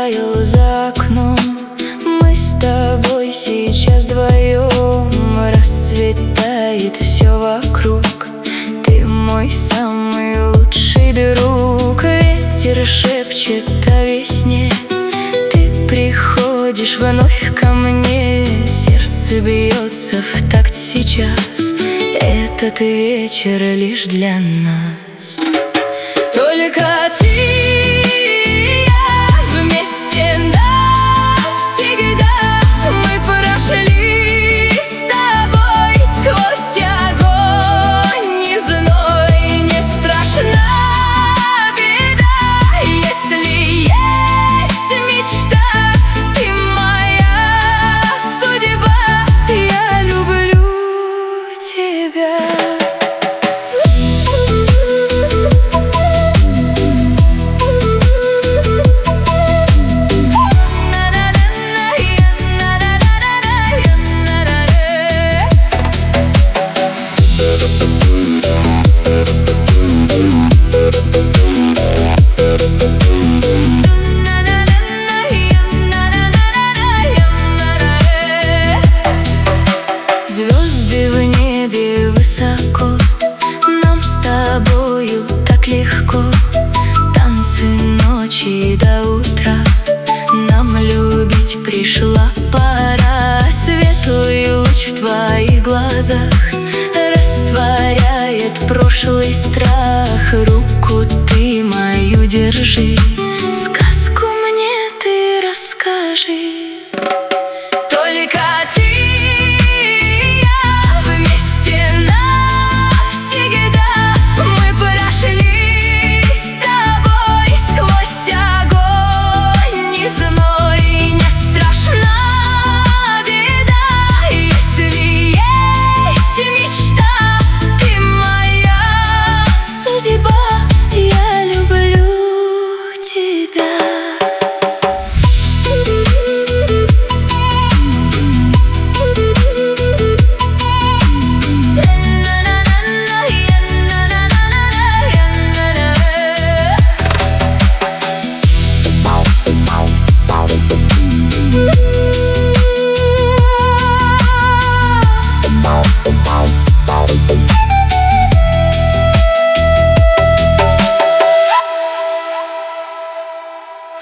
растаял за окном. Мы с тобой сейчас вдвоем. Расцветает все вокруг. Ты мой самый лучший друг. Ветер шепчет о весне. Ты приходишь вновь ко мне. Сердце бьется в такт сейчас. Этот вечер лишь для нас. Только ты и я вместе навсегда. Мы прошли с тобой сквозь огонь и зной. Не страшна беда, если есть мечта. Ты моя судьба, я люблю тебя. Звезды в небе высоко, нам с тобою так легко. Танцы ночи до утра, нам любить пришла пора. Светлый луч в твоих глазах растворяет прошлый страх. Руку ты мою держи, сказку мне ты расскажи. Только ты и я вместе навсегда. Мы прошли с тобой сквозь огонь и зной. Не страшна беда, если есть мечта. Ты моя судьба, я люблю тебя. Wow.